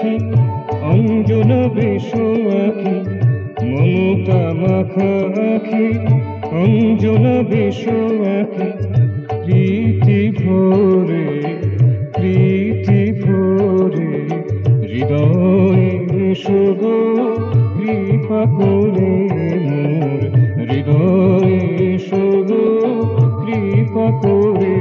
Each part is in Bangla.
আখি অঞ্জন বেশ আখি মমতা মাখা আখি অঞ্জন বেশ আখি প্রীতি ভরে হৃদয়ে শুভ কৃপা করে মোর হৃদয়ে শুভ কৃপা করে।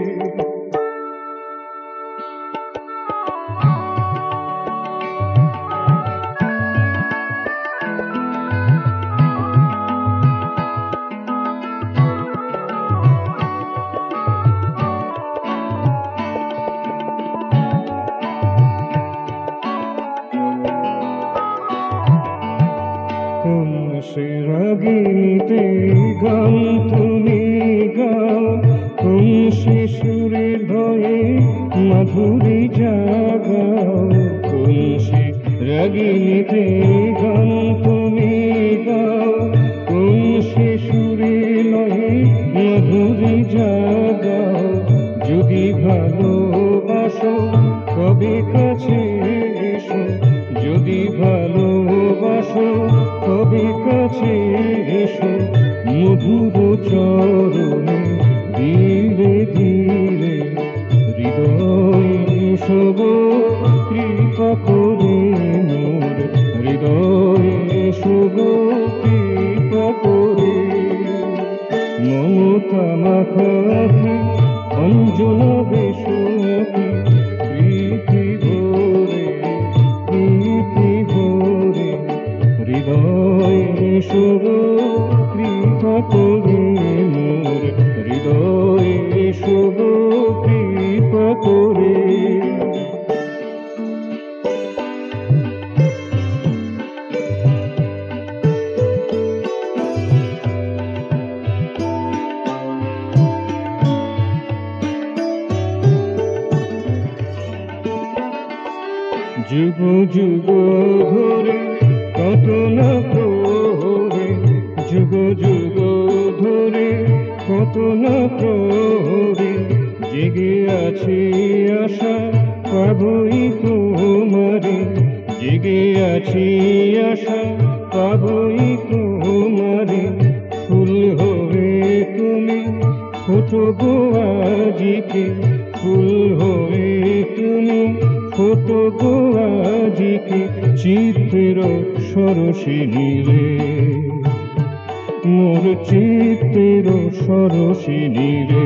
কোন সে রাগিনীতে গান তুমি গাও, কোন সে সুরের ভয়ে মাধুরী জাগাও। কোন সে রাগিনীতে গান তুমি গাও, কোন সে সুরের লয়ে মাধুরী জাগাও। যদি ভালোবাসো কবে কাছে এসো, যদি ভালোবাসো কবে কাছে এসো। মধুর চরণে ধীরে ধীরে হৃদয়ে শুভ কৃপা করে মোর হৃদয়ে শুভ কৃপা করে। মমতা মাখা আখি অঞ্জন বেশ আখি প্রীতি ভরে হৃদয়ে শুভ কৃপা করে মোর হৃদয়ে শুভ কৃপা করে। যুগ যুগ ধরে কত না প্রহরে, যুগ যুগ ধরে কত না প্রহরে জেগে আছি আশা পাবই তোমারে। জেগে আছি আশা পাবই তোমারে। ফুল হয়ে তুমি ফোটো গো আজিকে, ফুল হয়ে তুমি ফোটো গো আজিকে। চিত্তের সরসিনী রে মোর চিত্তের সরসিনী রে।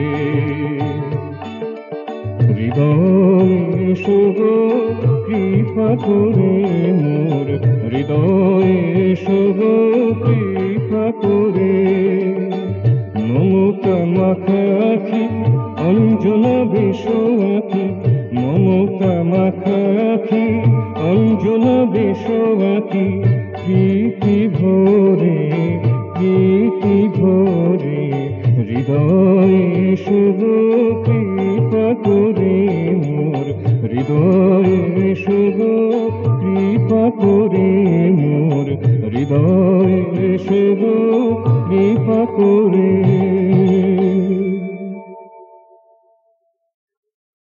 হৃদয়ে শুভ কৃপা করে মোর হৃদয়ে শুভ কৃপা করে। মমতা মাখা আখি অঞ্জন বেশ আখি মমতা মাখা আখি অঞ্জন বেশ আখি প্রীতি ভরে হৃদয়ে শুভ কৃপা করে মোর হৃদয়ে শুভ কৃপা করে মোর হৃদয়ে শুভ কৃপা করে।